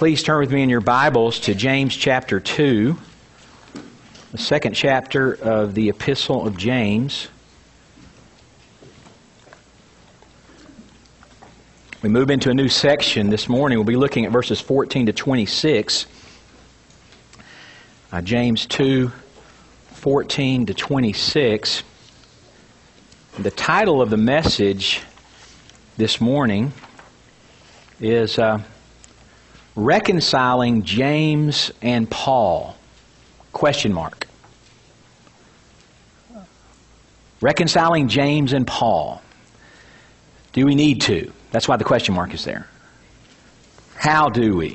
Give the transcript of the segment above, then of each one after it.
Please turn with me in your Bibles to James chapter 2, the second chapter of the Epistle of James. We move into a new section this morning. We'll be looking at verses 14 to 26. James 2, 14 to 26. The title of the message this morning is Reconciling James and Paul? Question mark. Reconciling James and Paul. Do we need to? That's why the question mark is there. How do we?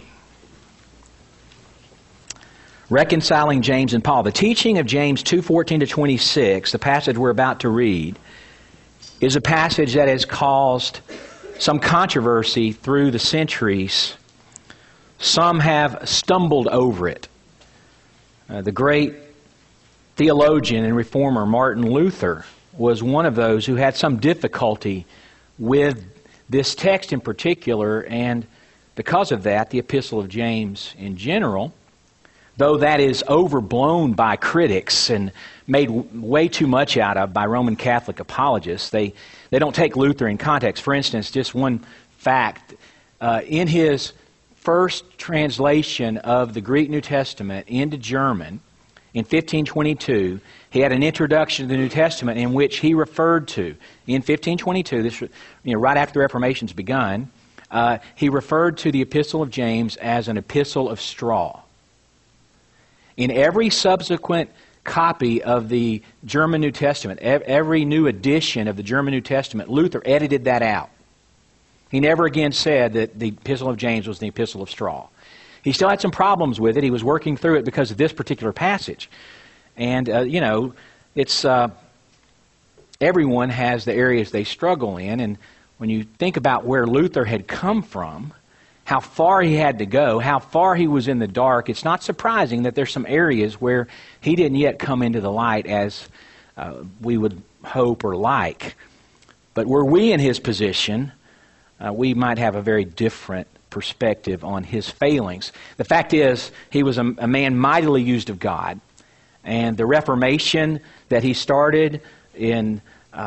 Reconciling James and Paul. The teaching of James 2:14 to 26, the passage we're about to read, is a passage that has caused some controversy through the centuries. Some have stumbled over it. The great theologian and reformer Martin Luther was one of those who had some difficulty with this text in particular, and because of that, the Epistle of James in general, though that is overblown by critics and made way too much out of by Roman Catholic apologists, they don't take Luther in context. For instance, just one fact, in his first translation of the Greek New Testament into German in 1522, he had an introduction to the New Testament in which he referred to, in 1522, this, right after the Reformation's begun, he referred to the Epistle of James as an epistle of straw. In every subsequent copy of the German New Testament, every new edition of the German New Testament, Luther edited that out. He never again said that the Epistle of James was the epistle of straw. He still had some problems with it. He was working through it because of this particular passage. And, it's everyone has the areas they struggle in. And when you think about where Luther had come from, how far he had to go, how far he was in the dark, it's not surprising that there's some areas where he didn't yet come into the light as we would hope or like. But were we in his position, we might have a very different perspective on his failings. The fact is, he was a man mightily used of God, and the Reformation that he started in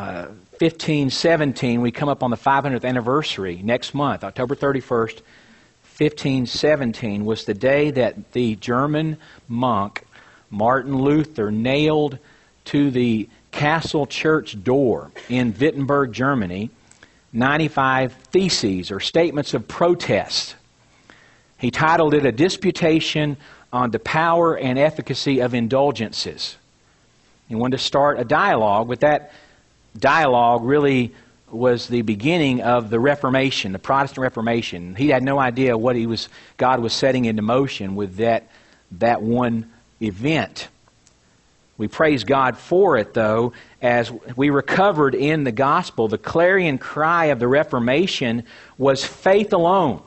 1517, we come up on the 500th anniversary next month, October 31st, 1517, was the day that the German monk Martin Luther nailed to the castle church door in Wittenberg, Germany, 95 theses or statements of protest. He titled it A Disputation on the Power and Efficacy of Indulgences. He wanted to start a dialogue, but that dialogue really was the beginning of the Reformation, the Protestant Reformation. He had no idea what God was setting into motion with that one event. We praise God for it, though, as we recovered in the gospel. The clarion cry of the Reformation was faith alone.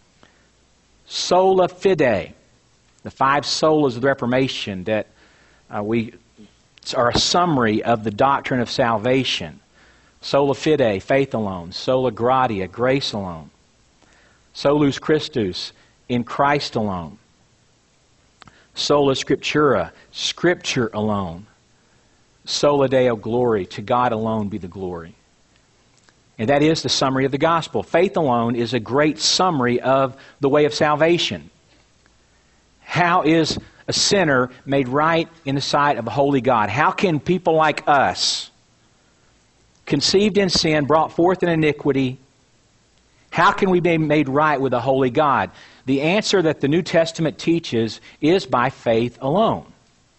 Sola fide. The 5 solas of the Reformation that are a summary of the doctrine of salvation. Sola fide, faith alone. Sola gratia, grace alone. Solus Christus, in Christ alone. Sola Scriptura, Scripture alone. Sola Deo Glory, to God alone be the glory. And that is the summary of the gospel. Faith alone is a great summary of the way of salvation. How is a sinner made right in the sight of a holy God? How can people like us, conceived in sin, brought forth in iniquity, how can we be made right with a holy God? The answer that the New Testament teaches is by faith alone.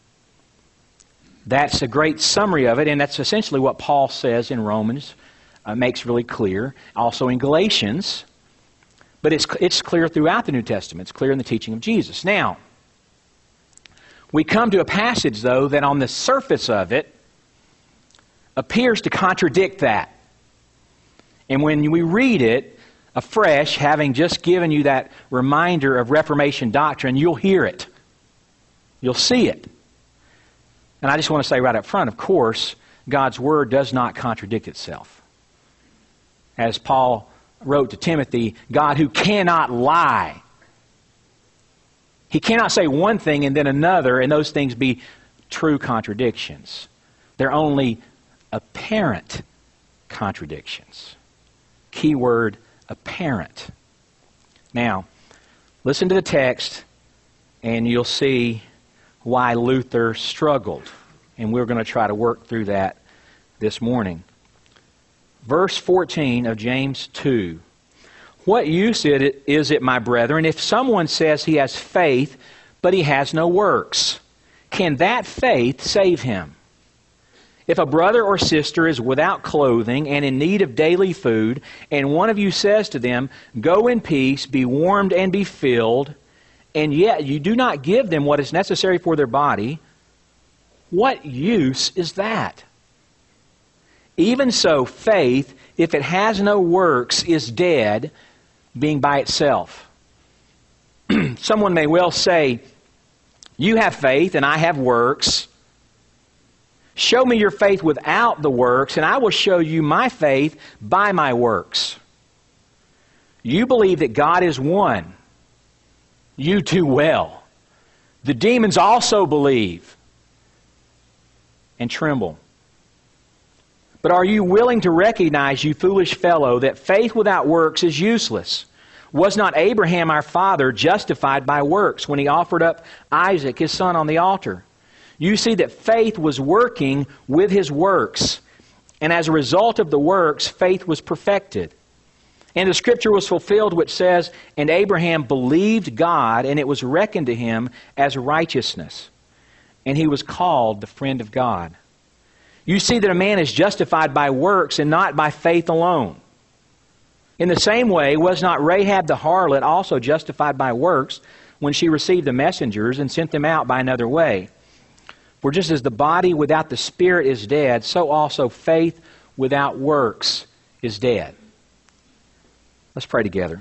That's a great summary of it, and that's essentially what Paul says in Romans, makes really clear. Also in Galatians, but it's clear throughout the New Testament. It's clear in the teaching of Jesus. Now, we come to a passage, though, that on the surface of it appears to contradict that. And when we read it afresh, having just given you that reminder of Reformation doctrine, you'll hear it. You'll see it. And I just want to say right up front, of course, God's Word does not contradict itself. As Paul wrote to Timothy, God who cannot lie He cannot say one thing and then another, and those things be true contradictions. They're only apparent contradictions. Key word, apparent. Now, listen to the text, and you'll see why Luther struggled. And we're going to try to work through that this morning. Verse 14 of James 2. What use is it, my brethren, if someone says he has faith, but he has no works? Can that faith save him? If a brother or sister is without clothing and in need of daily food, and one of you says to them, go in peace, be warmed and be filled, and yet you do not give them what is necessary for their body, what use is that? Even so, faith, if it has no works, is dead, being by itself. Someone may well say, you have faith and I have works. Show me your faith without the works, and I will show you my faith by my works. You believe that God is one. You do well. The demons also believe and tremble. But are you willing to recognize, you foolish fellow, that faith without works is useless? Was not Abraham our father justified by works when he offered up Isaac, his son, on the altar? You see that faith was working with his works, and as a result of the works, faith was perfected. And the Scripture was fulfilled which says, and Abraham believed God, and it was reckoned to him as righteousness. And he was called the friend of God. You see that a man is justified by works and not by faith alone. In the same way, was not Rahab the harlot also justified by works when she received the messengers and sent them out by another way? For just as the body without the spirit is dead, so also faith without works is dead. Let's pray together.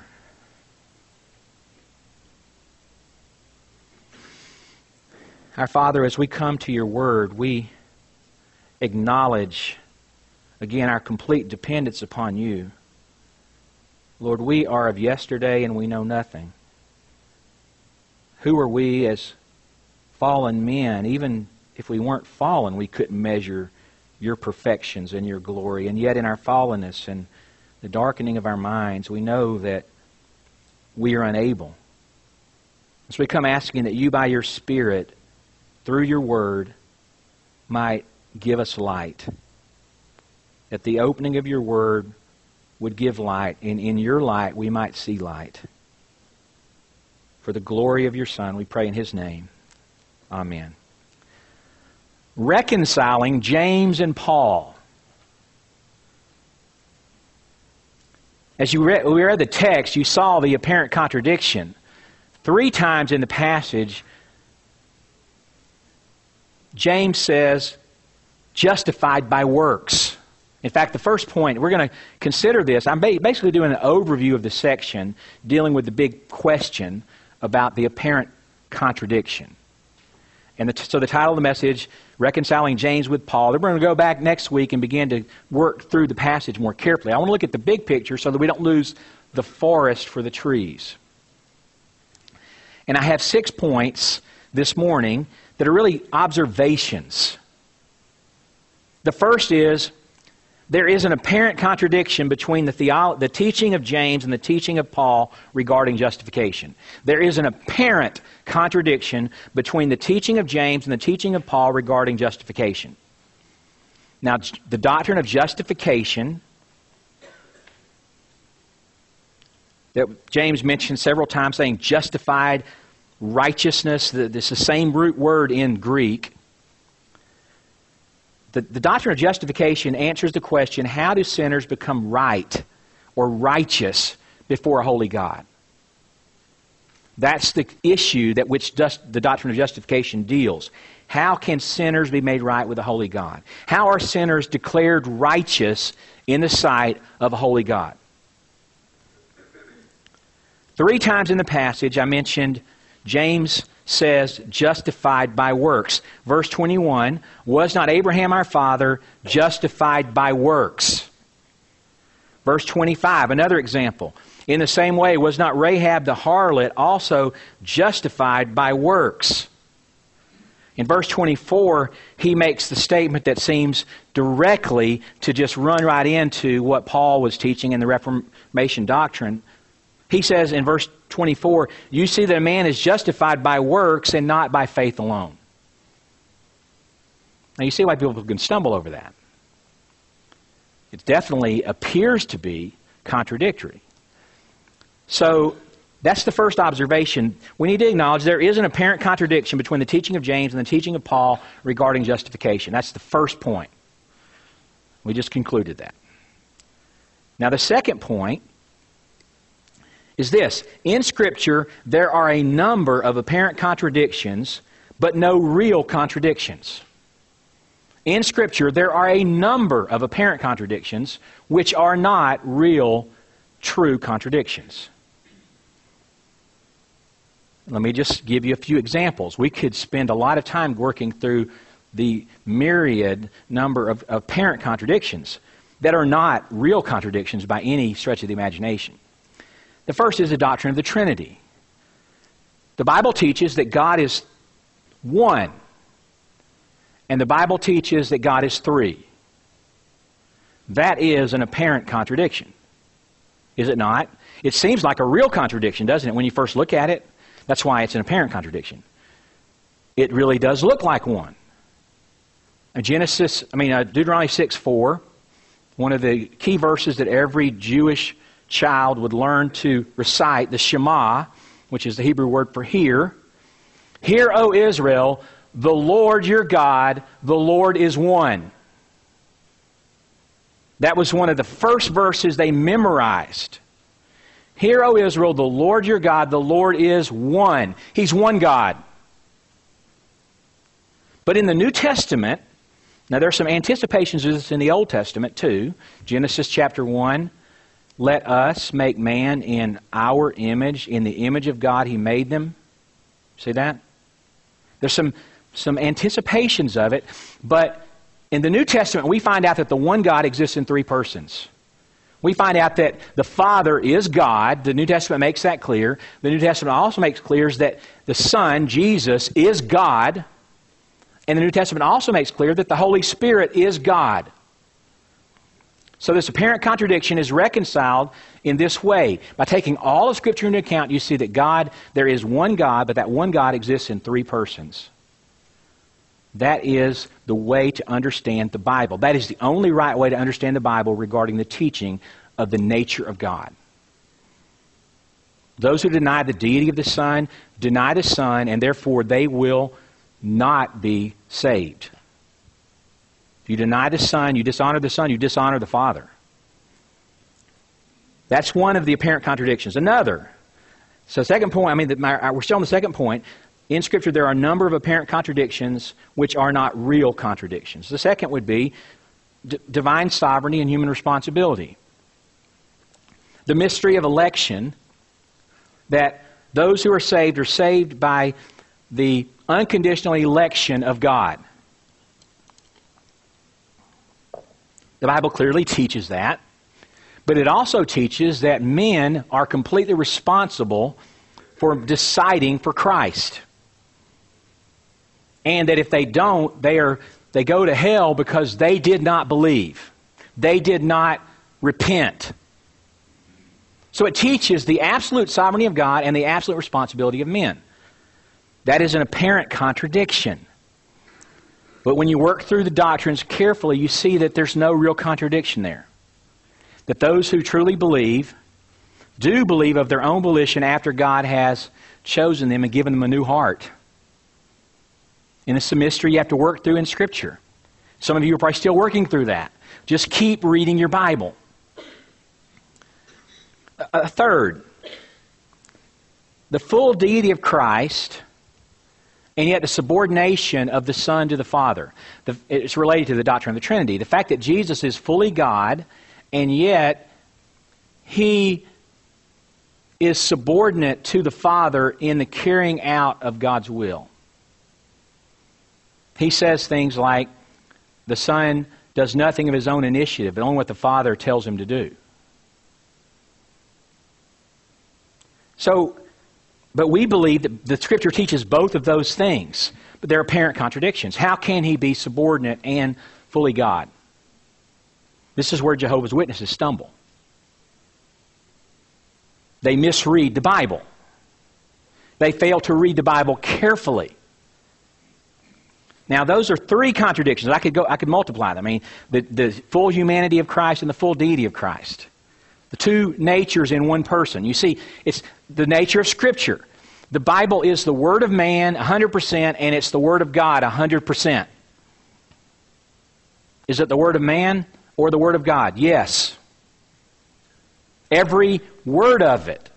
Our Father, as we come to your word, we acknowledge again our complete dependence upon you. Lord, we are of yesterday and we know nothing. Who are we as fallen men? Even if we weren't fallen, we couldn't measure your perfections and your glory. And yet in our fallenness and the darkening of our minds, we know that we are unable. So we come asking that you by your Spirit, through your word, might give us light. That the opening of your word would give light, and in your light we might see light. For the glory of your Son, we pray in his name. Amen. Reconciling James and Paul. As we read the text, you saw the apparent contradiction. 3 times in the passage, James says, justified by works. In fact, the first point, we're going to consider this. I'm basically doing an overview of the section dealing with the big question about the apparent contradiction. And so the title of the message, Reconciling James with Paul. Then we're going to go back next week and begin to work through the passage more carefully. I want to look at the big picture so that we don't lose the forest for the trees. And I have 6 points this morning that are really observations. The first is, there is an apparent contradiction between the teaching of James and the teaching of Paul regarding justification. There is an apparent contradiction between the teaching of James and the teaching of Paul regarding justification. Now, the doctrine of justification that James mentioned several times, saying justified, righteousness, this is the same root word in Greek. The doctrine of justification answers the question, how do sinners become right or righteous before a holy God? That's the issue that which the doctrine of justification deals. How can sinners be made right with a holy God? How are sinners declared righteous in the sight of a holy God? 3 times in the passage I mentioned James says justified by works. Verse 21, was not Abraham our father justified by works? Verse 25, another example. In the same way, was not Rahab the harlot also justified by works? In verse 24, he makes the statement that seems directly to just run right into what Paul was teaching in the Reformation doctrine. He says in verse 24, you see that a man is justified by works and not by faith alone. Now you see why people can stumble over that. It definitely appears to be contradictory. So that's the first observation. We need to acknowledge there is an apparent contradiction between the teaching of James and the teaching of Paul regarding justification. That's the first point. We just concluded that. Now the second point is this. In Scripture, there are a number of apparent contradictions, but no real contradictions. In Scripture, there are a number of apparent contradictions, which are not real, true contradictions. Let me just give you a few examples. We could spend a lot of time working through the myriad number of apparent contradictions that are not real contradictions by any stretch of the imagination. The first is the doctrine of the Trinity. The Bible teaches that God is one, and the Bible teaches that God is three. That is an apparent contradiction, is it not? It seems like a real contradiction, doesn't it, when you first look at it? That's why it's an apparent contradiction. It really does look like one. Deuteronomy 6:4, one of the key verses that every Jewish child would learn to recite, the Shema, which is the Hebrew word for hear. Hear, O Israel, the Lord your God, the Lord is one. That was one of the first verses they memorized. Hear, O Israel, the Lord your God, the Lord is one. He's one God. But in the New Testament, now there are some anticipations of this in the Old Testament too. Genesis chapter 1, let us make man in our image. In the image of God He made them. See that? There's some anticipations of it. But in the New Testament, we find out that the one God exists in three persons. We find out that the Father is God. The New Testament makes that clear. The New Testament also makes clear that the Son, Jesus, is God. And the New Testament also makes clear that the Holy Spirit is God. So this apparent contradiction is reconciled in this way. By taking all of Scripture into account, you see that there is one God, but that one God exists in three persons. That is the way to understand the Bible. That is the only right way to understand the Bible regarding the teaching of the nature of God. Those who deny the deity of the Son deny the Son, and therefore they will not be saved. If you deny the Son, you dishonor the Father. That's one of the apparent contradictions. Another. So second point, we're still on the second point. In Scripture, there are a number of apparent contradictions which are not real contradictions. The second would be divine sovereignty and human responsibility. The mystery of election, that those who are saved by the unconditional election of God. The Bible clearly teaches that, but it also teaches that men are completely responsible for deciding for Christ. And that if they don't, they go to hell because they did not believe. They did not repent. So it teaches the absolute sovereignty of God and the absolute responsibility of men. That is an apparent contradiction. But when you work through the doctrines carefully, you see that there's no real contradiction there. That those who truly believe do believe of their own volition after God has chosen them and given them a new heart. And it's a mystery you have to work through in Scripture. Some of you are probably still working through that. Just keep reading your Bible. A third, the full deity of Christ, and yet the subordination of the Son to the Father. It's related to the doctrine of the Trinity. The fact that Jesus is fully God, and yet He is subordinate to the Father in the carrying out of God's will. He says things like, the Son does nothing of His own initiative, but only what the Father tells Him to do. But we believe that the Scripture teaches both of those things, but there are apparent contradictions. How can He be subordinate and fully God? This is where Jehovah's Witnesses stumble. They misread the Bible. They fail to read the Bible carefully. Now, those are three contradictions. I could multiply them. I mean, the full humanity of Christ and the full deity of Christ. The two natures in one person. You see, it's the nature of Scripture. The Bible is the Word of man 100%, and it's the Word of God 100%. Is it the Word of man or the Word of God? Yes. Every word of it.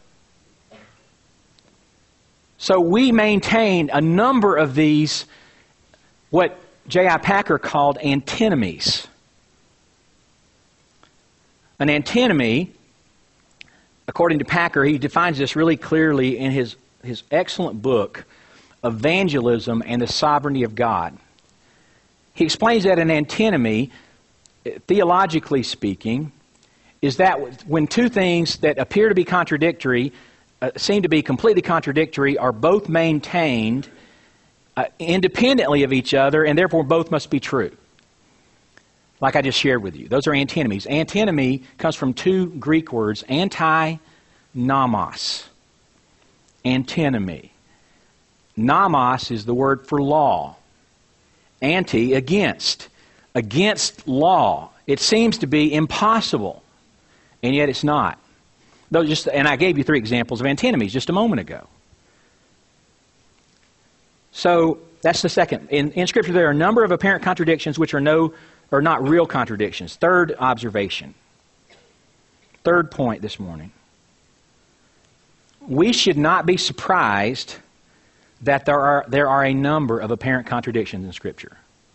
So we maintain a number of these, what J.I. Packer called antinomies. An antinomy, according to Packer, he defines this really clearly in his excellent book, Evangelism and the Sovereignty of God. He explains that an antinomy, theologically speaking, is that when two things that appear to be contradictory, seem to be completely contradictory, are both maintained independently of each other, and therefore both must be true. Like I just shared with you. Those are antinomies. Antinomy comes from two Greek words, anti-nomos. Antinomy. Nomos is the word for law. Anti, against. Against law. It seems to be impossible, and yet it's not. And I gave you three examples of antinomies just a moment ago. So that's the second. In Scripture, there are a number of apparent contradictions which are not real contradictions. Third observation. Third point this morning. We should not be surprised that there are a number of apparent contradictions in Scripture.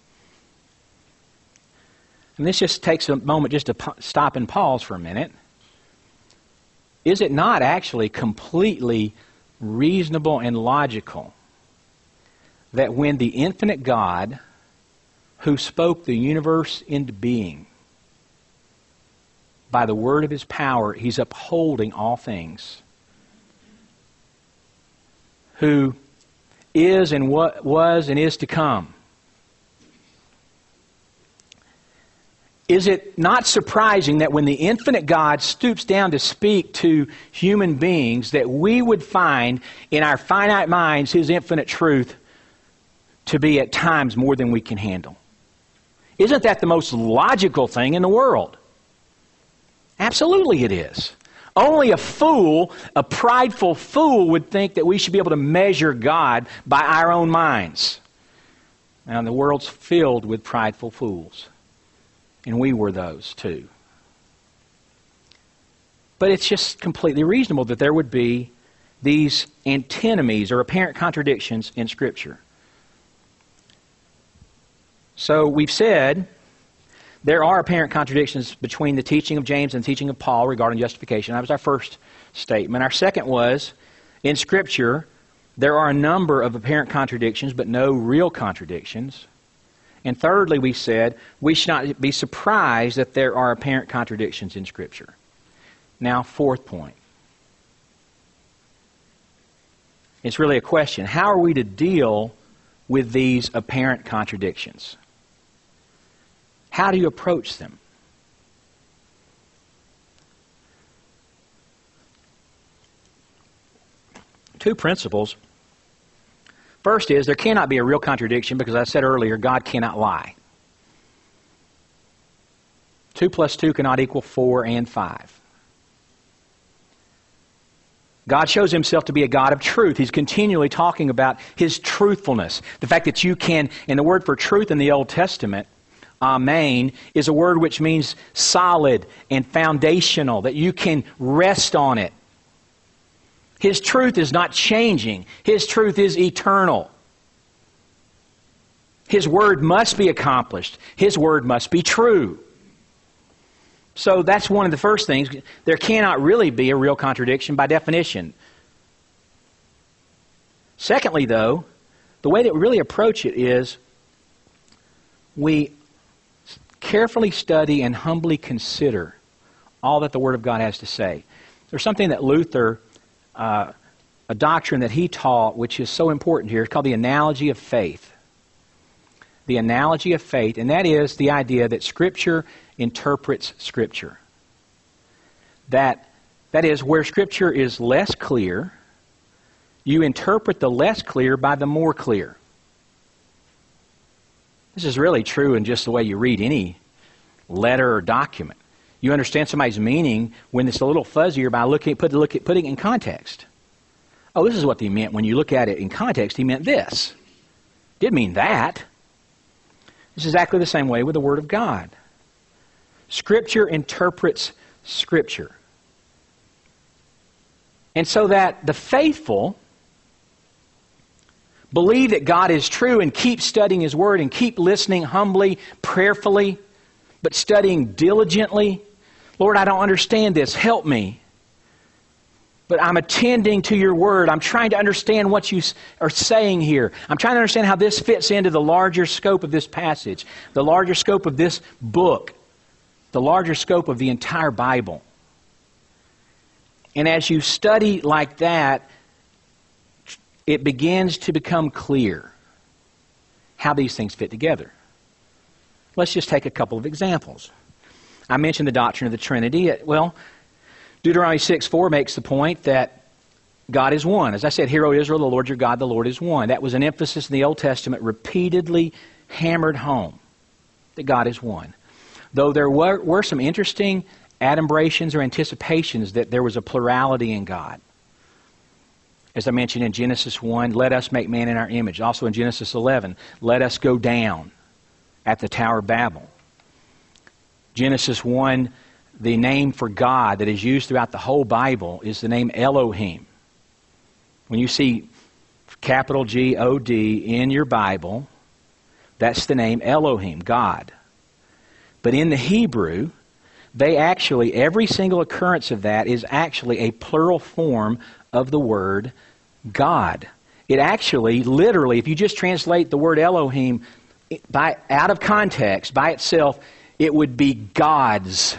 And this just takes a moment just to stop and pause for a minute. Is it not actually completely reasonable and logical that when the infinite God who spoke the universe into being by the word of His power, He's upholding all things, who is and what was and is to come? Is it not surprising that when the infinite God stoops down to speak to human beings, that we would find in our finite minds His infinite truth to be at times more than we can handle? Isn't that the most logical thing in the world? Absolutely it is. Only a fool, a prideful fool, would think that we should be able to measure God by our own minds. Now, the world's filled with prideful fools. And we were those too. But it's just completely reasonable that there would be these antinomies or apparent contradictions in Scripture. So we've said there are apparent contradictions between the teaching of James and the teaching of Paul regarding justification. That was our first statement. Our second was, in Scripture, there are a number of apparent contradictions, but no real contradictions. And thirdly, we said, we should not be surprised that there are apparent contradictions in Scripture. Now, fourth point. It's really a question. How are we to deal with these apparent contradictions? How do you approach them? Two principles. First is, there cannot be a real contradiction because I said earlier, God cannot lie. 2 plus 2 cannot equal 4 and 5. God shows Himself to be a God of truth. He's continually talking about His truthfulness. The fact that you can, and the word for truth in the Old Testament, amen, is a word which means solid and foundational, that you can rest on it. His truth is not changing. His truth is eternal. His word must be accomplished. His word must be true. So that's one of the first things. There cannot really be a real contradiction by definition. Secondly, though, the way that we really approach it is we carefully study and humbly consider all that the Word of God has to say. There's something that Luther a doctrine that he taught, which is so important here. It's called the analogy of faith. The analogy of faith, and that is the idea that Scripture interprets Scripture. That is, where Scripture is less clear, you interpret the less clear by the more clear. This is really true in just the way you read any letter or document. You understand somebody's meaning when it's a little fuzzier by putting it in context. Oh, this is what he meant. When you look at it in context, he meant this. Didn't mean that. It's exactly the same way with the Word of God. Scripture interprets Scripture. And so that the faithful believe that God is true and keep studying His Word and keep listening humbly, prayerfully, but studying diligently. Lord, I don't understand this. Help me. But I'm attending to your Word. I'm trying to understand what you are saying here. I'm trying to understand how this fits into the larger scope of this passage, the larger scope of this book, the larger scope of the entire Bible. And as you study like that, it begins to become clear how these things fit together. Let's just take a couple of examples. I mentioned the doctrine of the Trinity. Well, Deuteronomy 6:4 makes the point that God is one. As I said, Hear, O Israel, the Lord your God, the Lord is one. That was an emphasis in the Old Testament, repeatedly hammered home, that God is one. Though there were some interesting adumbrations or anticipations that there was a plurality in God. As I mentioned in Genesis 1, let us make man in our image. Also in Genesis 11, let us go down at the Tower of Babel. Genesis 1, the name for God that is used throughout the whole Bible is the name Elohim. When you see capital G-O-D in your Bible, that's the name Elohim, God. But in the Hebrew, every single occurrence of that is actually a plural form of the word God. It actually, literally, if you just translate the word Elohim out of context, by itself, it would be gods.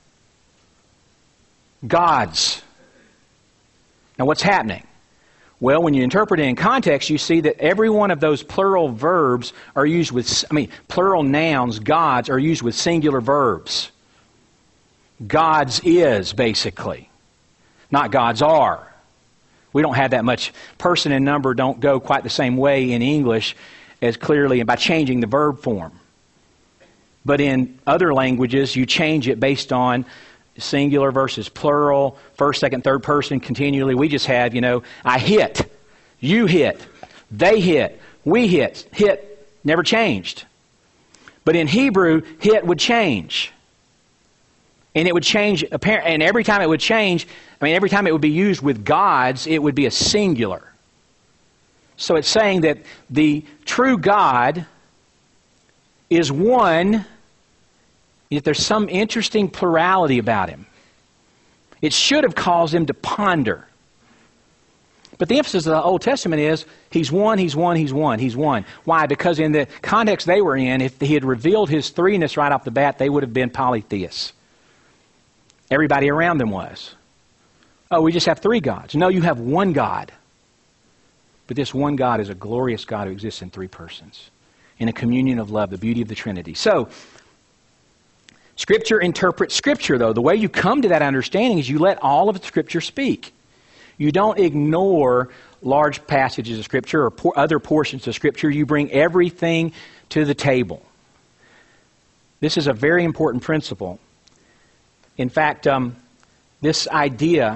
Gods. Now what's happening? Well, when you interpret it in context, you see that every one of those plural verbs are used with, plural nouns, gods, are used with singular verbs. Gods is, basically. Not gods are. We don't have that much. Person and number don't go quite the same way in English as clearly by changing the verb form. But in other languages, you change it based on singular versus plural, first, second, third person continually. We just have, I hit, you hit, they hit, we hit. Hit never changed. But in Hebrew, hit would change. And it would change, and every time it would change, every time it would be used with gods, it would be a singular. So it's saying that the true God is one, yet there's some interesting plurality about Him. It should have caused them to ponder. But the emphasis of the Old Testament is, He's one, He's one, He's one, He's one. Why? Because in the context they were in, if He had revealed His threeness right off the bat, they would have been polytheists. Everybody around them was. Oh, we just have three gods. No, you have one God. But this one God is a glorious God who exists in three persons, in a communion of love, the beauty of the Trinity. So, Scripture interprets Scripture, though. The way you come to that understanding is you let all of Scripture speak. You don't ignore large passages of Scripture or other portions of Scripture. You bring everything to the table. This is a very important principle. In fact, this idea,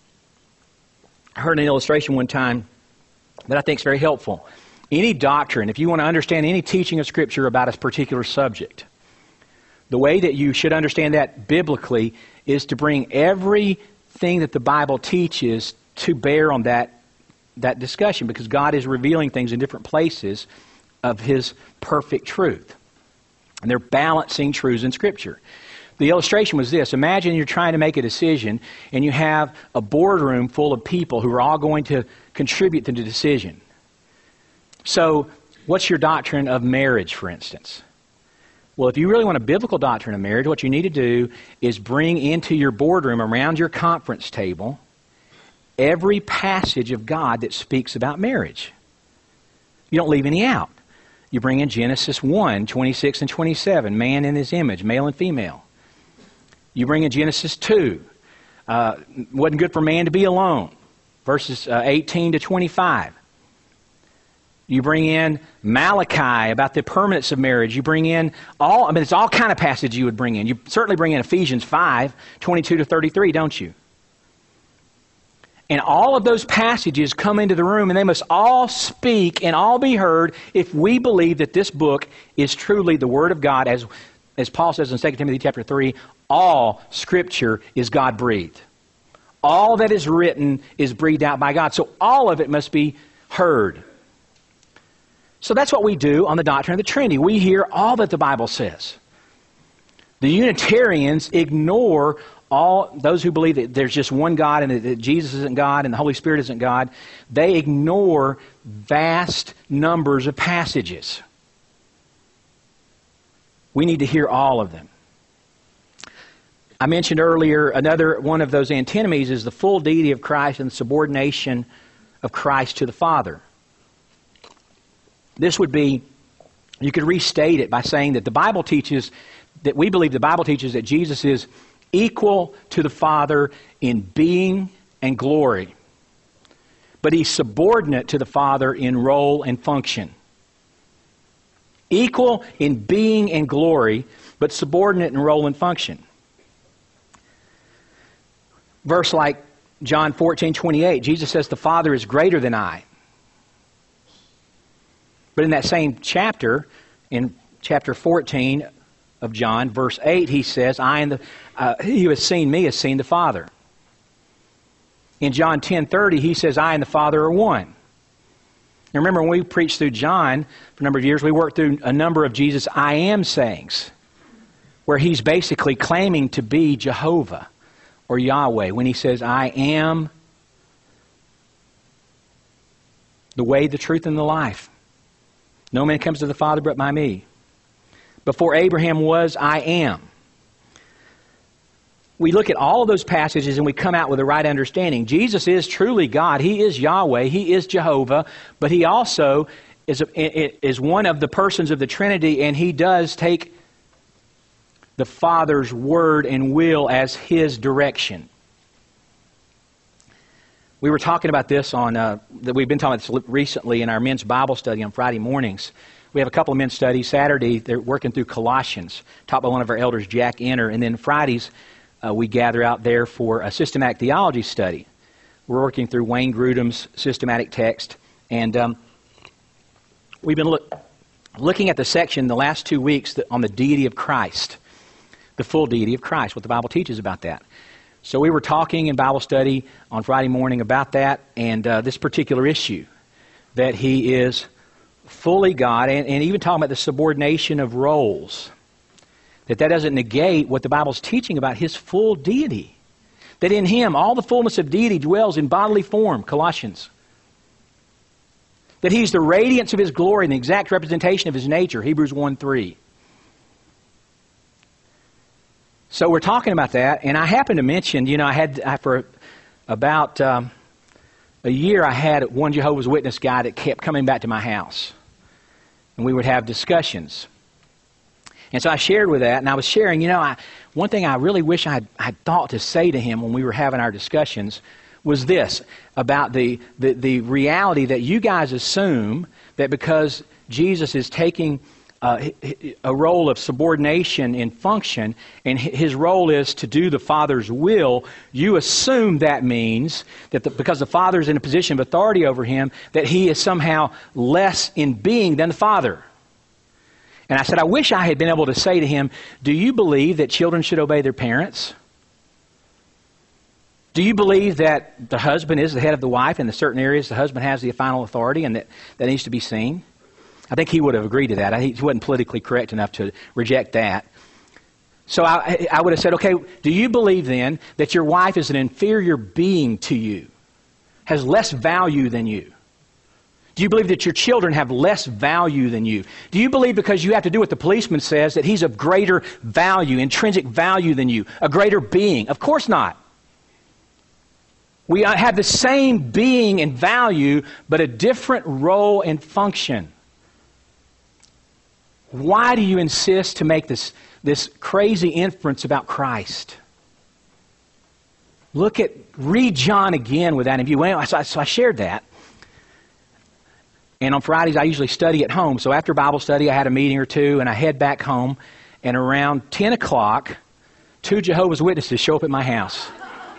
I heard an illustration one time that I think is very helpful. Any doctrine, if you want to understand any teaching of Scripture about a particular subject, the way that you should understand that biblically is to bring everything that the Bible teaches to bear on that discussion, because God is revealing things in different places of His perfect truth. And they're balancing truths in Scripture. The illustration was this. Imagine you're trying to make a decision and you have a boardroom full of people who are all going to contribute to the decision. So, what's your doctrine of marriage, for instance? Well, if you really want a biblical doctrine of marriage, what you need to do is bring into your boardroom, around your conference table, every passage of God that speaks about marriage. You don't leave any out. You bring in Genesis 1, 26 and 27, man in his image, male and female. You bring in Genesis 2, wasn't good for man to be alone, verses 18 to 25. You bring in Malachi about the permanence of marriage. You bring in it's all kind of passage you would bring in. You certainly bring in Ephesians 5, 22 to 33, don't you? And all of those passages come into the room, and they must all speak and all be heard if we believe that this book is truly the Word of God. As Paul says in 2 Timothy chapter 3, all Scripture is God-breathed. All that is written is breathed out by God. So all of it must be heard. So that's what we do on the doctrine of the Trinity. We hear all that the Bible says. The Unitarians ignore all those who believe that there's just one God and that Jesus isn't God and the Holy Spirit isn't God. They ignore vast numbers of passages. We need to hear all of them. I mentioned earlier another one of those antinomies is the full deity of Christ and the subordination of Christ to the Father. This would be, you could restate it by saying that the Bible teaches, that we believe the Bible teaches that Jesus is equal to the Father in being and glory. But He's subordinate to the Father in role and function. Equal in being and glory, but subordinate in role and function. Verse like John 14:28, Jesus says, "The Father is greater than I." But in that same chapter, in chapter 14 of John, verse 8, He says, "He who has seen me has seen the Father." In John 10:30, He says, "I and the Father are one." Now remember, when we preached through John for a number of years, we worked through a number of Jesus' I am sayings, where He's basically claiming to be Jehovah or Yahweh when He says, "I am the way, the truth, and the life. No man comes to the Father but by me. Before Abraham was, I am." We look at all of those passages and we come out with the right understanding. Jesus is truly God. He is Yahweh. He is Jehovah. But He also is one of the persons of the Trinity, and He does take the Father's word and will as His direction. We were talking about this that we've been talking about this recently in our men's Bible study on Friday mornings. We have a couple of men's studies. Saturday, they're working through Colossians, taught by one of our elders, Jack Enner. And then Fridays, we gather out there for a systematic theology study. We're working through Wayne Grudem's systematic text. And we've been looking at the section the last 2 weeks on the deity of Christ, the full deity of Christ, what the Bible teaches about that. So we were talking in Bible study on Friday morning about that and this particular issue, that He is fully God, and even talking about the subordination of roles. That doesn't negate what the Bible's teaching about His full deity. That in Him all the fullness of deity dwells in bodily form, Colossians. That He's the radiance of His glory and the exact representation of His nature, Hebrews 1:3. So we're talking about that, and I happened to mention, for about a year, I had one Jehovah's Witness guy that kept coming back to my house. And we would have discussions. And so I shared with that, and I was sharing, one thing I really wish I had thought to say to him when we were having our discussions was this, about the reality that you guys assume that because Jesus is taking a role of subordination in function, and His role is to do the Father's will, you assume that means that because the Father is in a position of authority over Him, that He is somehow less in being than the Father. And I said, I wish I had been able to say to him, do you believe that children should obey their parents? Do you believe that the husband is the head of the wife, and in certain areas the husband has the final authority, and that needs to be seen? I think he would have agreed to that. He wasn't politically correct enough to reject that. So I would have said, okay, do you believe then that your wife is an inferior being to you, has less value than you? Do you believe that your children have less value than you? Do you believe because you have to do what the policeman says that he's of greater value, intrinsic value than you, a greater being? Of course not. We have the same being and value, but a different role and function. Why do you insist to make this crazy inference about Christ? Read John again with that in view. So I shared that. And on Fridays, I usually study at home. So after Bible study, I had a meeting or two, and I head back home. And around 10 o'clock, 2 Jehovah's Witnesses show up at my house.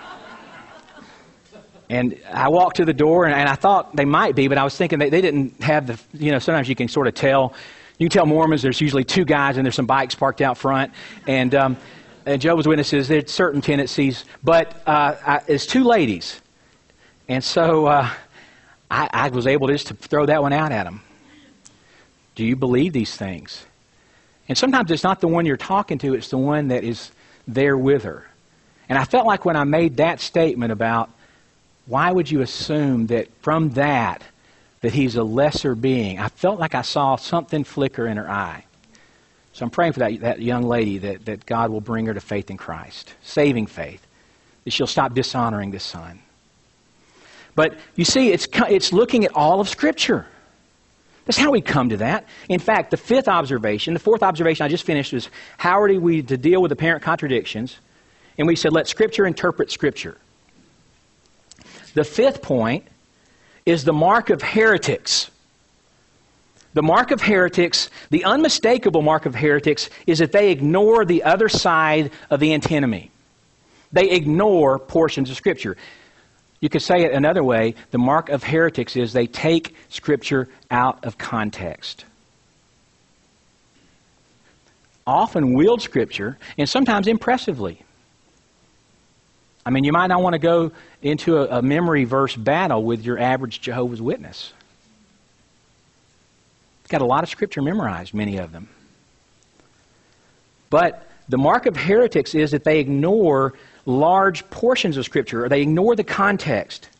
And I walked to the door, and I thought they might be, but I was thinking they didn't have the, sometimes you can sort of tell. You can tell Mormons, there's usually 2 guys, and there's some bikes parked out front. And Jehovah's Witnesses, there's certain tendencies. But it's 2 ladies. And so I was able just to throw that one out at them. Do you believe these things? And sometimes it's not the one you're talking to, it's the one that is there with her. And I felt like when I made that statement about why would you assume that from that he's a lesser being, I felt like I saw something flicker in her eye. So I'm praying for that young lady that God will bring her to faith in Christ, saving faith, that she'll stop dishonoring this son. But you see, it's looking at all of Scripture. That's how we come to that. In fact, the fourth observation I just finished was how are we to deal with apparent contradictions? And we said, let Scripture interpret Scripture. The 5th point is the mark of heretics. The mark of heretics, the unmistakable mark of heretics, is that they ignore the other side of the antinomy. They ignore portions of Scripture. You could say it another way. The mark of heretics is they take Scripture out of context. Often wield Scripture, and sometimes impressively. I mean, you might not want to go into a memory verse battle with your average Jehovah's Witness. It's got a lot of Scripture memorized, many of them. But the mark of heretics is that they ignore large portions of Scripture, or they ignore the context.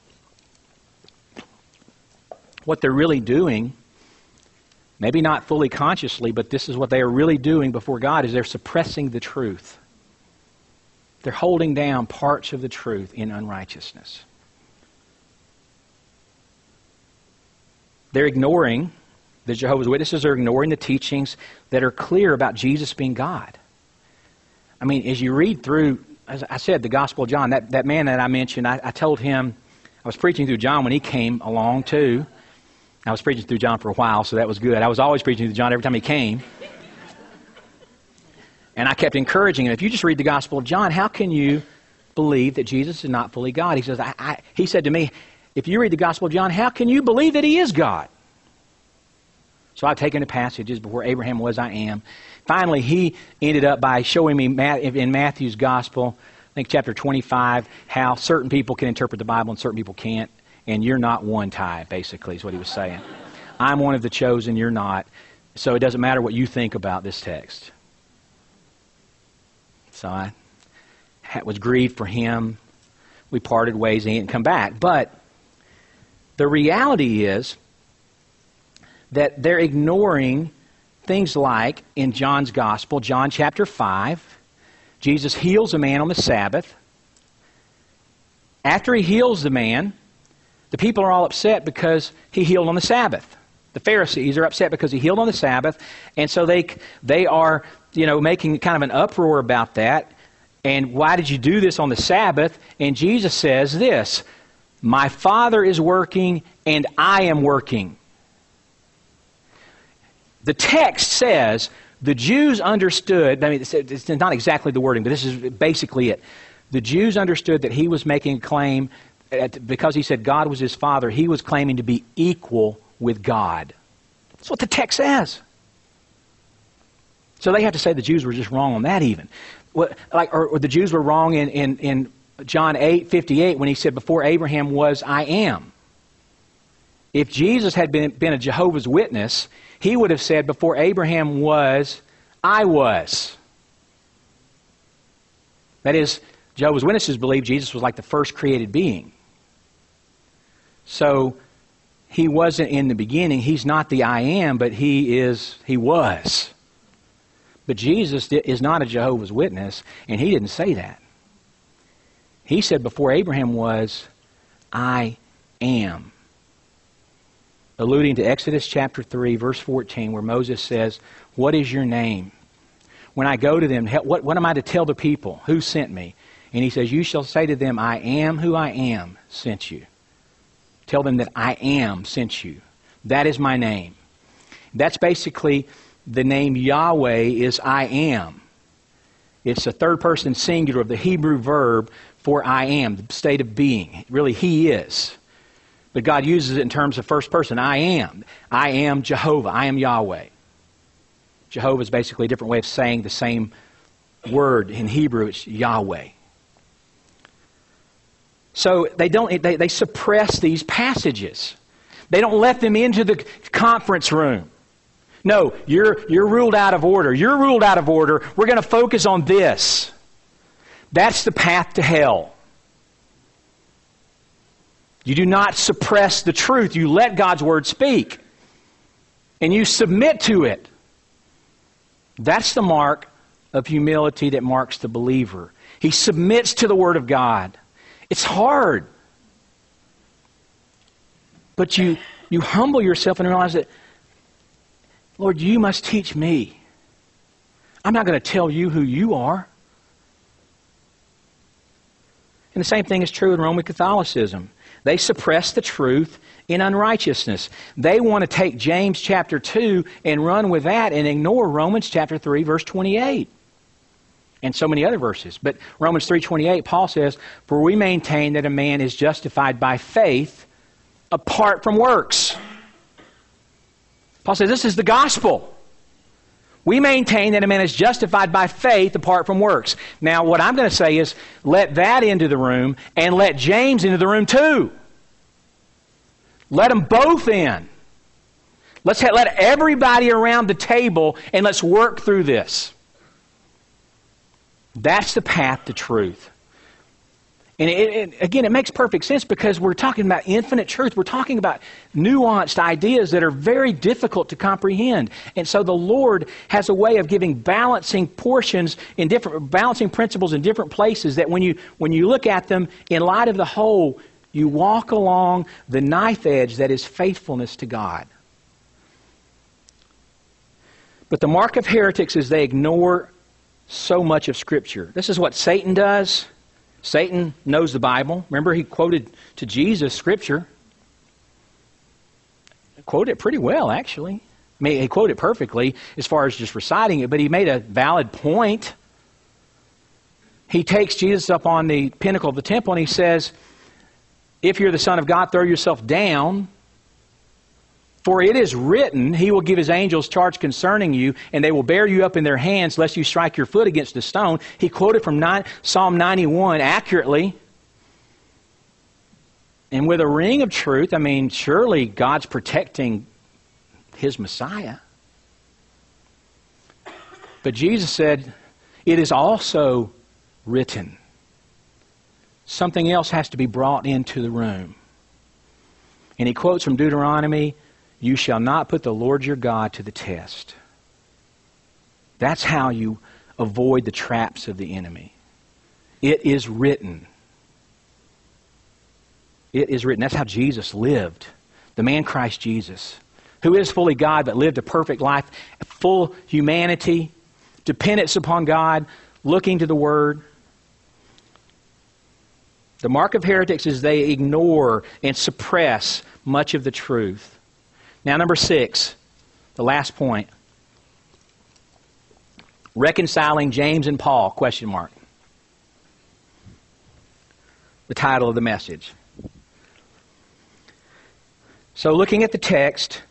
What they're really doing, maybe not fully consciously, but this is what they are really doing before God, is they're suppressing the truth. They're holding down parts of the truth in unrighteousness. They're ignoring, the Jehovah's Witnesses are ignoring the teachings that are clear about Jesus being God. I mean, as you read through, as I said, the Gospel of John, that man that I mentioned, I told him, I was preaching through John when he came along too. I was preaching through John for a while, so that was good. I was always preaching through John every time he came. And I kept encouraging him, if you just read the Gospel of John, how can you believe that Jesus is not fully God? He says, he said to me, if you read the Gospel of John, how can you believe that He is God? So I've taken the passages, before Abraham was, I am. Finally, he ended up by showing me in Matthew's Gospel, I think chapter 25, how certain people can interpret the Bible and certain people can't. And you're not one, Ty, basically, is what he was saying. I'm one of the chosen, you're not. So it doesn't matter what you think about this text. So I was grieved for him. We parted ways and he didn't come back. But the reality is that they're ignoring things like in John's Gospel, John chapter 5, Jesus heals a man on the Sabbath. After he heals the man, the people are all upset because he healed on the Sabbath. The Pharisees are upset because he healed on the Sabbath, and so they are, making kind of an uproar about that. And why did you do this on the Sabbath? And Jesus says this, my Father is working and I am working. The text says the Jews understood, I mean, it's not exactly the wording, but this is basically it. The Jews understood that he was making a claim, because he said God was his Father, he was claiming to be equal with God. That's what the text says. So they have to say the Jews were just wrong on that even. Or the Jews were wrong in John 8:58 when he said, before Abraham was, I am. If Jesus had been a Jehovah's Witness, he would have said, before Abraham was, I was. That is, Jehovah's Witnesses believe Jesus was like the first created being. So he wasn't in the beginning. He's not the I am, but he was. But Jesus is not a Jehovah's Witness, and he didn't say that. He said, before Abraham was, I am. Alluding to Exodus chapter 3, verse 14, where Moses says, what is your name? When I go to them, what am I to tell the people? Who sent me? And he says, you shall say to them, I am who I am sent you. Tell them that I am sent you. That is my name. That's basically the name Yahweh is I am. It's a third person singular of the Hebrew verb for I am, the state of being. Really, He is. But God uses it in terms of first person. I am. I am Jehovah. I am Yahweh. Jehovah is basically a different way of saying the same word. In Hebrew, it's Yahweh. So they suppress these passages. They don't let them into the conference room. No, you're ruled out of order. You're ruled out of order. We're going to focus on this. That's the path to hell. You do not suppress the truth. You let God's Word speak. And you submit to it. That's the mark of humility that marks the believer. He submits to the Word of God. It's hard. But you humble yourself and realize that, Lord, you must teach me. I'm not going to tell you who you are. And the same thing is true in Roman Catholicism. They suppress the truth in unrighteousness. They want to take James chapter 2 and run with that and ignore Romans chapter 3, verse 28. And so many other verses. But Romans 3:28, Paul says, for we maintain that a man is justified by faith apart from works. Paul says this is the gospel. We maintain that a man is justified by faith apart from works. Now what I'm going to say is let that into the room and let James into the room too. Let them both in. Let everybody around the table and let's work through this. That's the path to truth. And again, it makes perfect sense because we're talking about infinite truth. We're talking about nuanced ideas that are very difficult to comprehend. And so the Lord has a way of giving balancing portions in different, balancing principles in different places that when you look at them in light of the whole, you walk along the knife edge that is faithfulness to God. But the mark of heretics is they ignore so much of Scripture. This is what Satan does. Satan knows the Bible. Remember, he quoted to Jesus Scripture. He quoted it pretty well, actually. I mean, he quoted it perfectly as far as just reciting it, but he made a valid point. He takes Jesus up on the pinnacle of the temple and he says, if you're the Son of God, throw yourself down. For it is written, He will give His angels charge concerning you, and they will bear you up in their hands, lest you strike your foot against a stone. He quoted from Psalm 91 accurately. And with a ring of truth, I mean, surely God's protecting His Messiah. But Jesus said, it is also written. Something else has to be brought into the room. And he quotes from Deuteronomy, you shall not put the Lord your God to the test. That's how you avoid the traps of the enemy. It is written. It is written. That's how Jesus lived. The man Christ Jesus, who is fully God but lived a perfect life, full humanity, dependence upon God, looking to the Word. The mark of heretics is they ignore and suppress much of the truth. Now, number 6, the last point. Reconciling James and Paul, question mark. The title of the message. So looking at the text,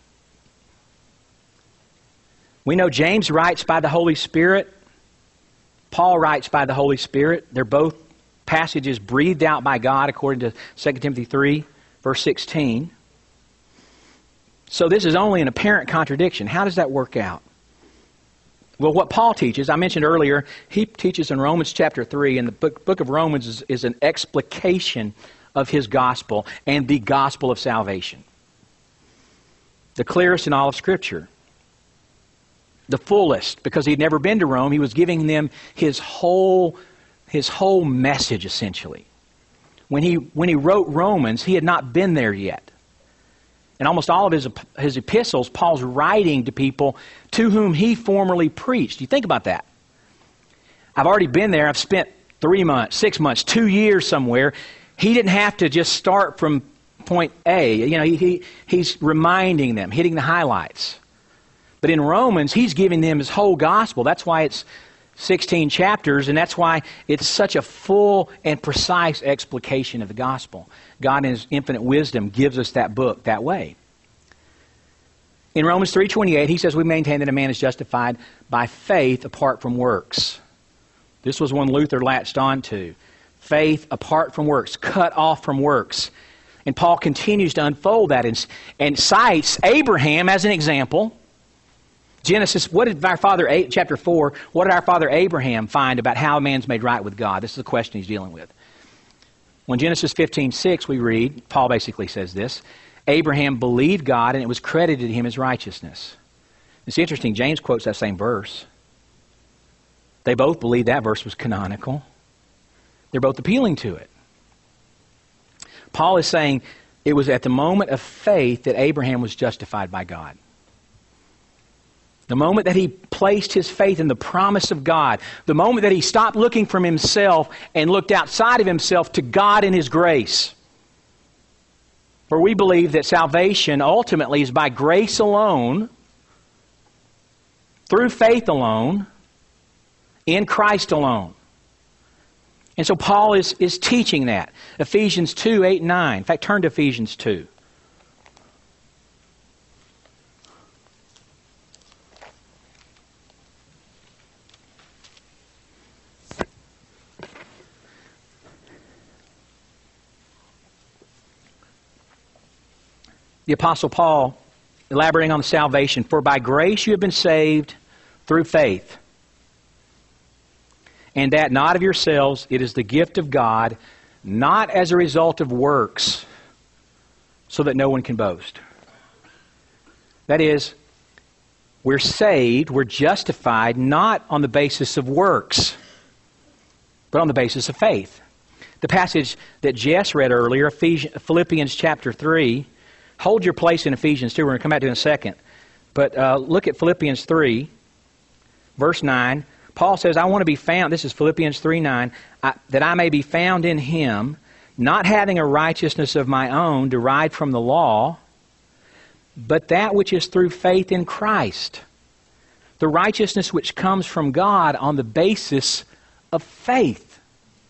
we know James writes by the Holy Spirit. Paul writes by the Holy Spirit. They're both passages breathed out by God according to 2 Timothy 3, verse 16. So this is only an apparent contradiction. How does that work out? Well, what Paul teaches, I mentioned earlier, he teaches in Romans chapter 3, and the book of Romans is an explication of his gospel and the gospel of salvation. The clearest in all of Scripture. The fullest, because he'd never been to Rome, he was giving them his whole message, essentially. when he wrote Romans, he had not been there yet. In almost all of his epistles, Paul's writing to people to whom he formerly preached. You think about that. I've already been there. I've spent 3 months, 6 months, 2 years somewhere. He didn't have to just start from point A. You know, he's reminding them, hitting the highlights. But in Romans, he's giving them his whole gospel. That's why it's 16 chapters, and that's why it's such a full and precise explication of the gospel. God in His infinite wisdom gives us that book that way. In Romans 3:28, he says we maintain that a man is justified by faith apart from works. This was one Luther latched onto. Faith apart from works, cut off from works. And Paul continues to unfold that and cites Abraham as an example. Genesis, what did our father, chapter 4, what did our father Abraham find about how a man's made right with God? This is the question he's dealing with. When Genesis 15:6 we read, Paul basically says this, Abraham believed God and it was credited to him as righteousness. It's interesting, James quotes that same verse. They both believed that verse was canonical. They're both appealing to it. Paul is saying it was at the moment of faith that Abraham was justified by God. The moment that he placed his faith in the promise of God, the moment that he stopped looking from himself and looked outside of himself to God and His grace. For we believe that salvation ultimately is by grace alone, through faith alone, in Christ alone. And so Paul is teaching that. Ephesians 2:8-9. In fact, turn to Ephesians 2. The Apostle Paul, elaborating on the salvation, for by grace you have been saved through faith. And that not of yourselves, it is the gift of God, not as a result of works, so that no one can boast. That is, we're saved, we're justified, not on the basis of works, but on the basis of faith. The passage that Jess read earlier, Philippians chapter 3, hold your place in Ephesians 2. We're going to come back to it in a second. But look at Philippians 3, verse 9. Paul says, I want to be found, this is Philippians 3:9, that I may be found in Him, not having a righteousness of my own derived from the law, but that which is through faith in Christ. The righteousness which comes from God on the basis of faith.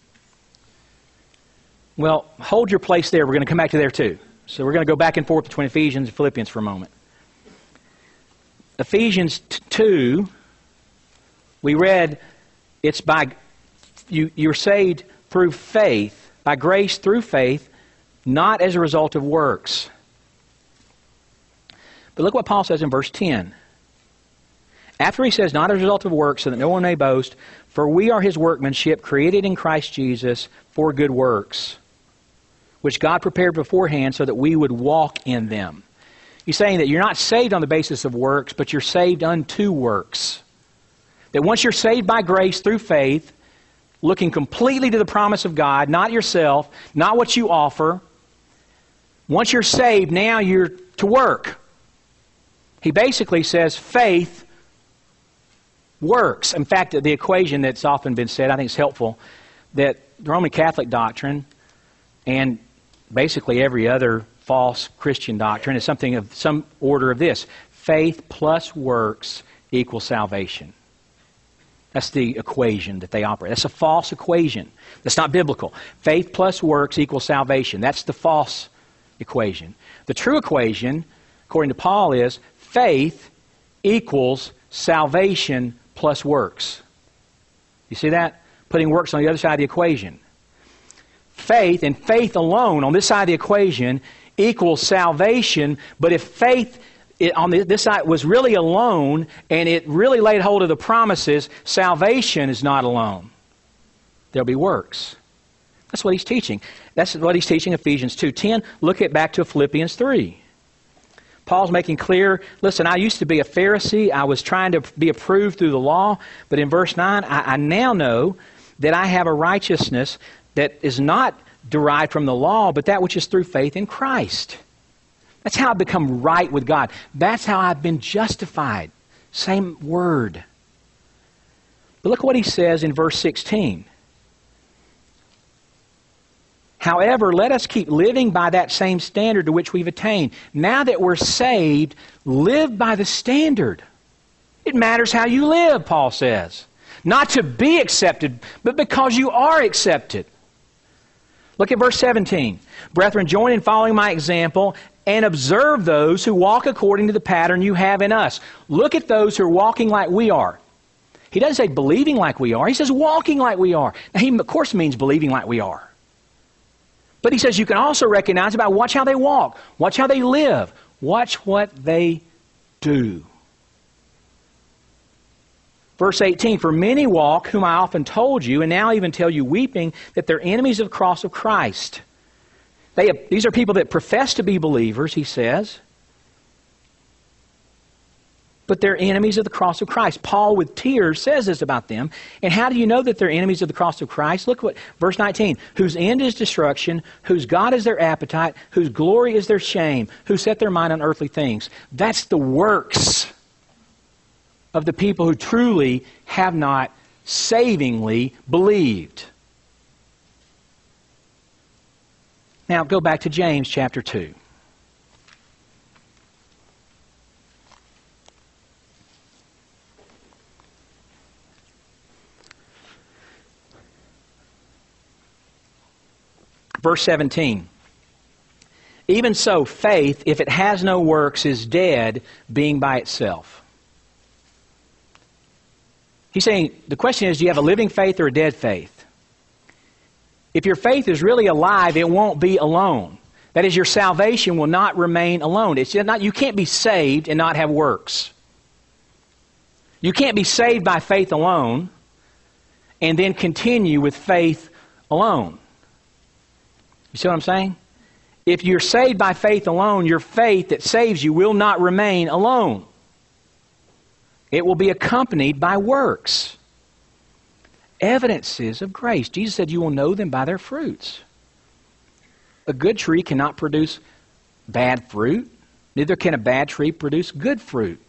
Well, hold your place there. We're going to come back to there too. So we're going to go back and forth between Ephesians and Philippians for a moment. Ephesians 2, we read, it's by you're saved through faith, by grace through faith, not as a result of works. But look what Paul says in verse 10. After he says, not as a result of works, so that no one may boast, for we are His workmanship, created in Christ Jesus for good works, which God prepared beforehand so that we would walk in them. He's saying that you're not saved on the basis of works, but you're saved unto works. That once you're saved by grace through faith, looking completely to the promise of God, not yourself, not what you offer, once you're saved, now you're to work. He basically says faith works. In fact, the equation that's often been said, I think it's helpful, that the Roman Catholic doctrine and basically every other false Christian doctrine is something of some order of this. Faith plus works equals salvation. That's the equation that they operate. That's a false equation. That's not biblical. Faith plus works equals salvation. That's the false equation. The true equation, according to Paul, is faith equals salvation plus works. You see that? Putting works on the other side of the equation. Faith and faith alone on this side of the equation equals salvation, but if faith on this side was really alone and it really laid hold of the promises, salvation is not alone. There'll be works. That's what he's teaching. That's what he's teaching Ephesians 2:10. Look back to Philippians 3. Paul's making clear, listen, I used to be a Pharisee. I was trying to be approved through the law. But in verse 9, I now know that I have a righteousness that is not derived from the law, but that which is through faith in Christ. That's how I've become right with God. That's how I've been justified. Same word. But look what he says in verse 16. However, let us keep living by that same standard to which we've attained. Now that we're saved, live by the standard. It matters how you live, Paul says. Not to be accepted, but because you are accepted. Look at verse 17. Brethren, join in following my example and observe those who walk according to the pattern you have in us. Look at those who are walking like we are. He doesn't say believing like we are. He says walking like we are. Now, he, of course, means believing like we are. But he says you can also recognize about watch how they walk. Watch how they live. Watch what they do. Verse 18, for many walk, whom I often told you, and now even tell you weeping, that they're enemies of the cross of Christ. These are people that profess to be believers, he says, but they're enemies of the cross of Christ. Paul, with tears, says this about them. And how do you know that they're enemies of the cross of Christ? Look what verse 19. Whose end is destruction, whose God is their appetite, whose glory is their shame, who set their mind on earthly things. That's the works of the people who truly have not savingly believed. Now go back to James chapter 2. Verse 17. Even so, faith, if it has no works, is dead, being by itself. He's saying, the question is, do you have a living faith or a dead faith? If your faith is really alive, it won't be alone. That is, your salvation will not remain alone. It's not, you can't be saved and not have works. You can't be saved by faith alone and then continue with faith alone. You see what I'm saying? If you're saved by faith alone, your faith that saves you will not remain alone. It will be accompanied by works. Evidences of grace. Jesus said you will know them by their fruits. A good tree cannot produce bad fruit. Neither can a bad tree produce good fruit.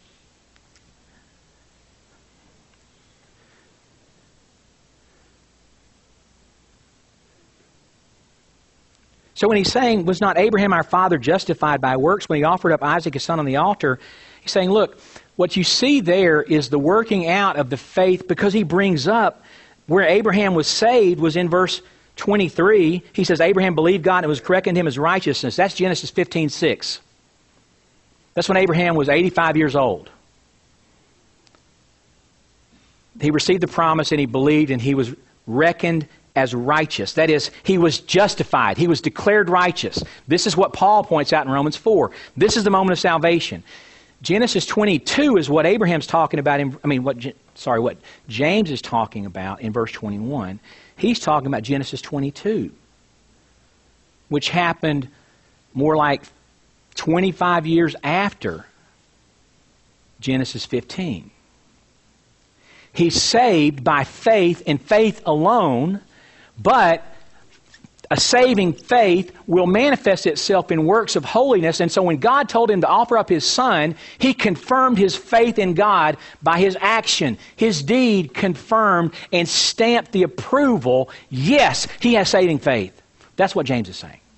So when he's saying, was not Abraham our father justified by works when he offered up Isaac his son on the altar? He's saying, look, what you see there is the working out of the faith, because he brings up where Abraham was saved was in verse 23. He says, Abraham believed God and it was reckoned him as righteousness. That's Genesis 15:6. That's when Abraham was 85 years old. He received the promise and he believed and he was reckoned as righteous. That is, he was justified. He was declared righteous. This is what Paul points out in Romans 4. This is the moment of salvation. Genesis 22 is what Abraham's talking about. What James is talking about in verse 21. He's talking about Genesis 22, which happened more like 25 years after Genesis 15. He's saved by faith and faith alone, but a saving faith will manifest itself in works of holiness. And so when God told him to offer up his son, he confirmed his faith in God by his action. His deed confirmed and stamped the approval. Yes, he has saving faith. That's what James is saying.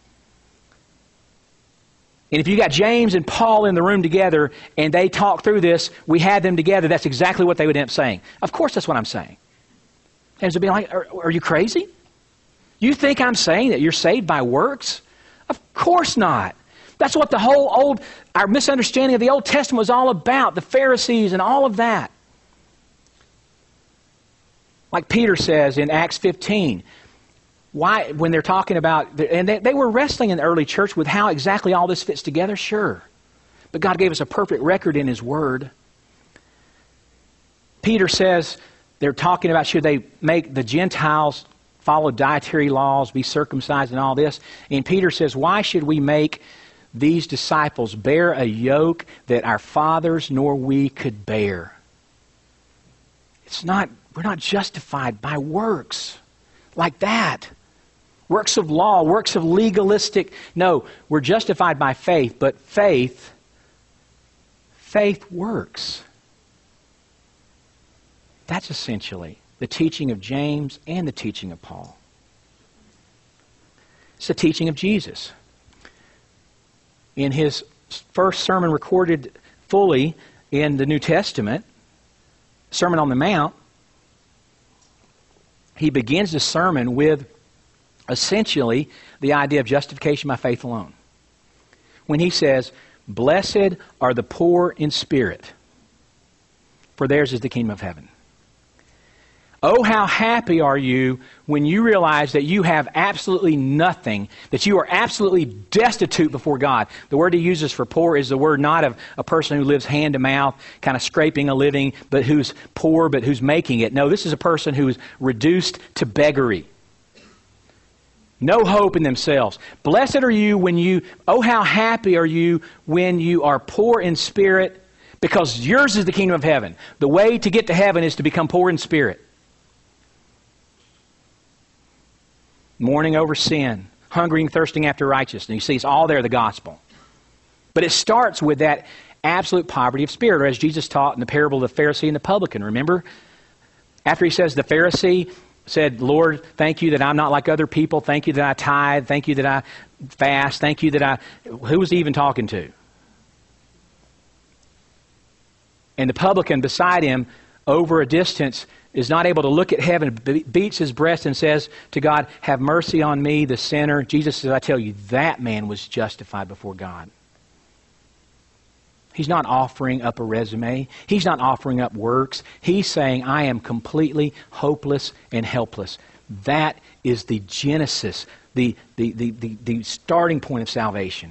And if you got James and Paul in the room together and they talk through this, we had them together, that's exactly what they would end up saying. Of course that's what I'm saying. James would be like, are you crazy? You think I'm saying that you're saved by works? Of course not. That's what our misunderstanding of the Old Testament was all about, the Pharisees and all of that. Like Peter says in Acts 15, why, when they're talking about, and they were wrestling in the early church with how exactly all this fits together, sure. But God gave us a perfect record in His Word. Peter says, they're talking about should they make the Gentiles follow dietary laws, be circumcised and all this. And Peter says, why should we make these disciples bear a yoke that our fathers nor we could bear? We're not justified by works like that. works of law, works of legalistic. No, we're justified by faith, but faith works. That's essentially the teaching of James and the teaching of Paul. It's the teaching of Jesus. In his first sermon recorded fully in the New Testament, Sermon on the Mount, he begins the sermon with essentially the idea of justification by faith alone. When he says, "Blessed are the poor in spirit, for theirs is the kingdom of heaven." Oh, how happy are you when you realize that you have absolutely nothing, that you are absolutely destitute before God. The word he uses for poor is the word not of a person who lives hand to mouth, kind of scraping a living, but who's poor, but who's making it. No, this is a person who is reduced to beggary. No hope in themselves. Blessed are you when you, oh, how happy are you when you are poor in spirit, because yours is the kingdom of heaven. The way to get to heaven is to become poor in spirit. Mourning over sin, hungering, thirsting after righteousness. You see, it's all there, the gospel. But it starts with that absolute poverty of spirit, or as Jesus taught in the parable of the Pharisee and the publican. Remember? After he says the Pharisee said, "Lord, thank you that I'm not like other people. Thank you that I tithe. Thank you that I fast. Thank you that I..." Who was he even talking to? And the publican beside him, over a distance, is not able to look at heaven, beats his breast and says to God, "Have mercy on me, the sinner." Jesus says, "I tell you, that man was justified before God." He's not offering up a resume. He's not offering up works. He's saying, "I am completely hopeless and helpless." That is the genesis, the starting point of salvation.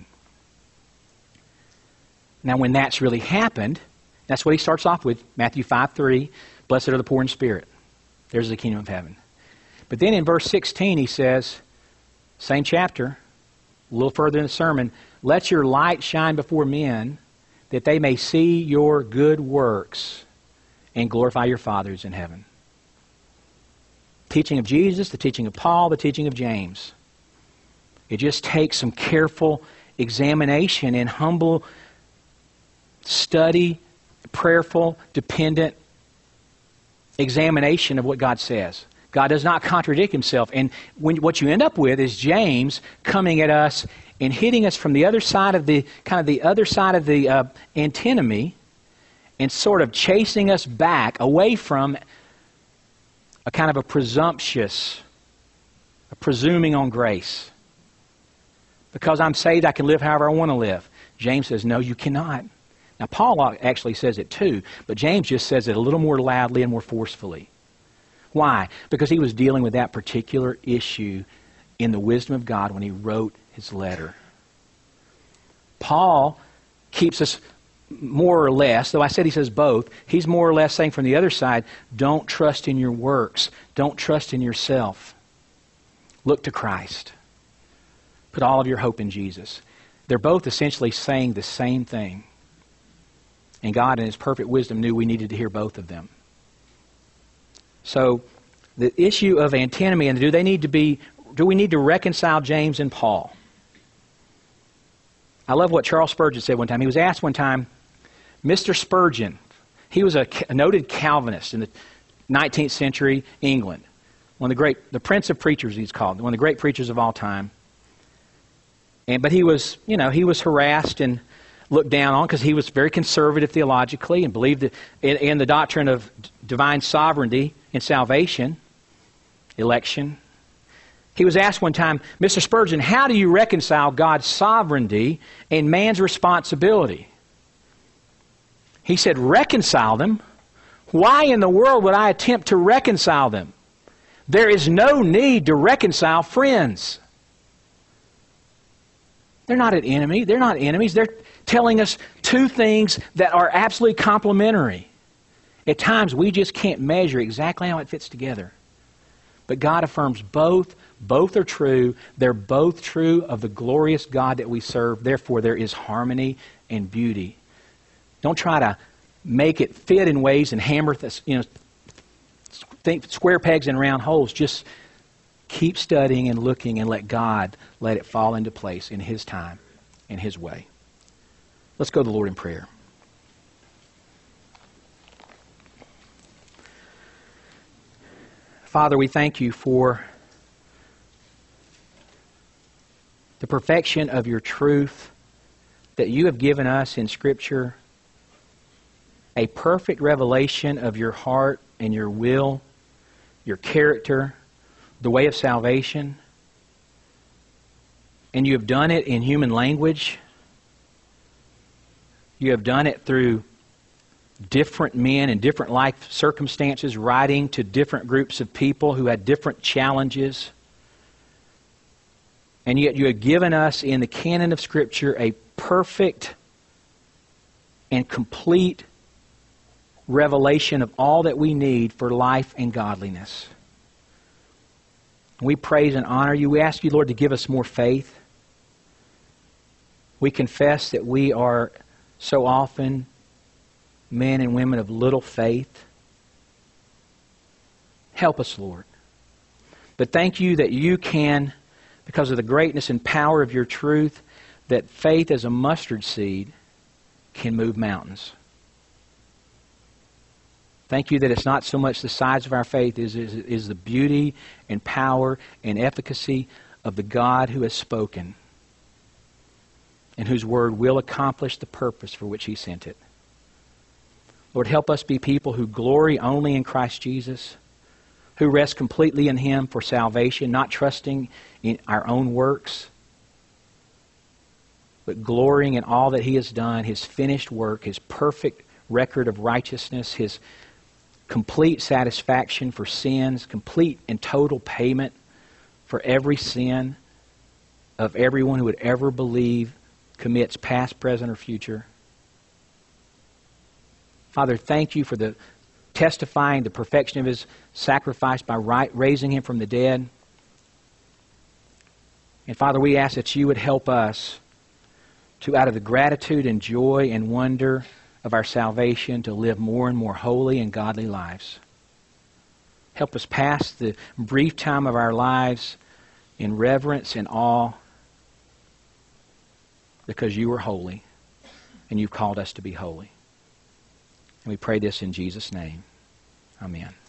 Now, when that's really happened, that's what he starts off with, Matthew 5:3. "Blessed are the poor in spirit. There's the kingdom of heaven." But then in verse 16 he says, same chapter, a little further in the sermon, "Let your light shine before men, that they may see your good works and glorify your Father who's in heaven." Teaching of Jesus, the teaching of Paul, the teaching of James. It just takes some careful examination and humble study, prayerful, dependent examination of what God says. God does not contradict himself. And what you end up with is James coming at us and hitting us from the other side of the antinomy, and sort of chasing us back away from a kind of a presuming on grace. Because I'm saved, I can live however I want to live. James says, no, you cannot. Now, Paul actually says it too, but James just says it a little more loudly and more forcefully. Why? Because he was dealing with that particular issue in the wisdom of God when he wrote his letter. Paul keeps us more or less, though I said he says both, he's more or less saying from the other side, don't trust in your works. Don't trust in yourself. Look to Christ. Put all of your hope in Jesus. They're both essentially saying the same thing. And God in His perfect wisdom knew we needed to hear both of them. So, the issue of antinomy, and do we need to reconcile James and Paul? I love what Charles Spurgeon said one time. He was asked one time, Mr. Spurgeon, he was a noted Calvinist in the 19th century England. The Prince of Preachers he's called, one of the great preachers of all time. But he was harassed and looked down on because he was very conservative theologically and believed in the doctrine of divine sovereignty and salvation, election. He was asked one time, Mr. Spurgeon, how do you reconcile God's sovereignty and man's responsibility? He said, reconcile them? Why in the world would I attempt to reconcile them? There is no need to reconcile friends. They're not an enemy. They're not enemies. They're telling us two things that are absolutely complementary. At times, we just can't measure exactly how it fits together. But God affirms both. Both are true. They're both true of the glorious God that we serve. Therefore, there is harmony and beauty. Don't try to make it fit in ways and hammer think square pegs in round holes. Just Keep studying and looking and let God let it fall into place in His time, in His way. Let's go to the Lord in prayer. Father, we thank You for the perfection of Your truth that You have given us in Scripture, a perfect revelation of Your heart and Your will, Your character, the way of salvation. And You have done it in human language. You have done it through different men in different life circumstances, writing to different groups of people who had different challenges. And yet You have given us in the canon of Scripture a perfect and complete revelation of all that we need for life and godliness. We praise and honor You. We ask You, Lord, to give us more faith. We confess that we are so often men and women of little faith. Help us, Lord. But thank You that You can, because of the greatness and power of Your truth, that faith as a mustard seed can move mountains. Thank You that it's not so much the size of our faith is the beauty and power and efficacy of the God who has spoken and whose word will accomplish the purpose for which He sent it. Lord, help us be people who glory only in Christ Jesus, who rest completely in Him for salvation, not trusting in our own works, but glorying in all that He has done, His finished work, His perfect record of righteousness, His complete satisfaction for sins, complete and total payment for every sin of everyone who would ever believe commits, past, present, or future. Father, thank You for the testifying the perfection of His sacrifice by raising Him from the dead. And Father, we ask that You would help us to, out of the gratitude and joy and wonder of our salvation, to live more and more holy and godly lives. Help us pass the brief time of our lives in reverence and awe, because You are holy and You've called us to be holy. And we pray this in Jesus' name. Amen.